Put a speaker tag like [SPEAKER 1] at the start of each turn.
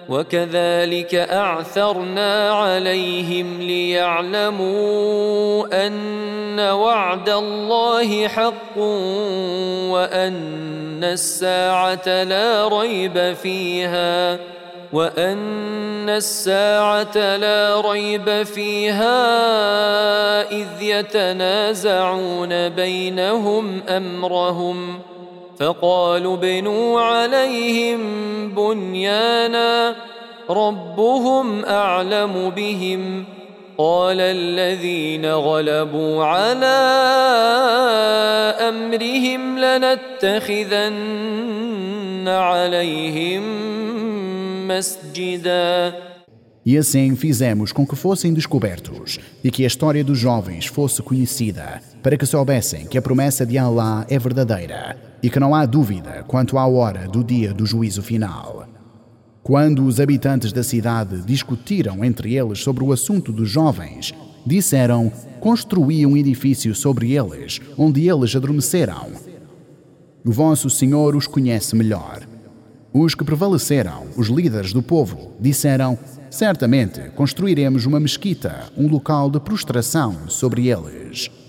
[SPEAKER 1] وكذلك أعثرنا عليهم ليعلموا أن وعد الله حق وأن الساعة لا ريب فيها إذ يتنازعون بينهم أمرهم فقالوا ابنوا عليهم بنيانا ربهم أعلم بهم قال الذين غلبوا على أمرهم لنتخذن عليهم مسجدا.
[SPEAKER 2] E assim fizemos com que fossem descobertos e que a história dos jovens fosse conhecida, para que soubessem que a promessa de Allah é verdadeira e que não há dúvida quanto à hora do dia do juízo final. Quando os habitantes da cidade discutiram entre eles sobre o assunto dos jovens, disseram: construí um edifício sobre eles, onde eles adormeceram. O vosso Senhor os conhece melhor. Os que prevaleceram, os líderes do povo, disseram: certamente construiremos uma mesquita, um local de prostração sobre eles.